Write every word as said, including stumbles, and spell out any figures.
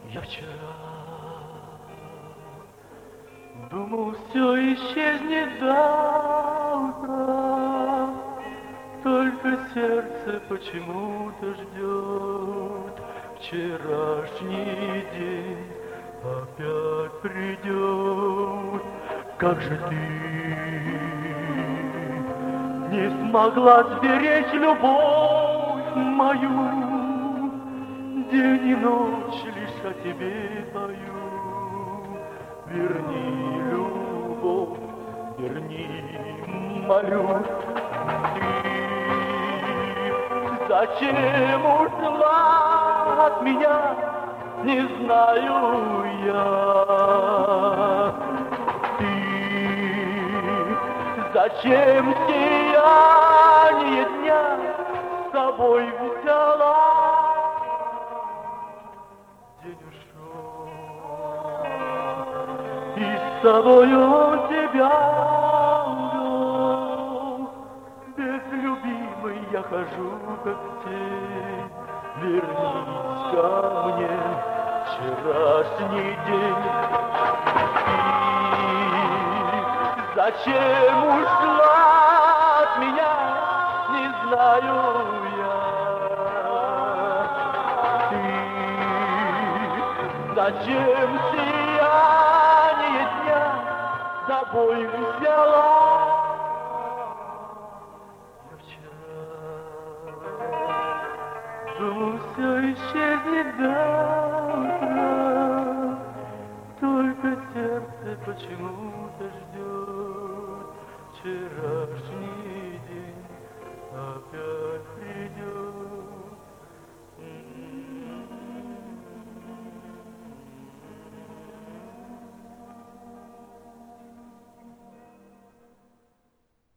Я вчера думал, все исчезнет до утра, только сердце почему-то ждет. Вчерашний день опять придет. Как же ты не смогла сберечь любовь мою? День и ночь лишь о тебе пою. Верни любовь, верни, молю. Ты зачем ушла от меня, не знаю я. Ты зачем сияние дня с собой взяла? День ушел, и с собой он тебя увел. Без любимой я хожу, как тень. Вернись ко мне, вчерашний день. Ты зачем ушла от меня, не знаю я. Зачем сияние дня с собой взяла? Я вчера думал, все исчезнет до утра, только сердце почему-то ждет вчерашний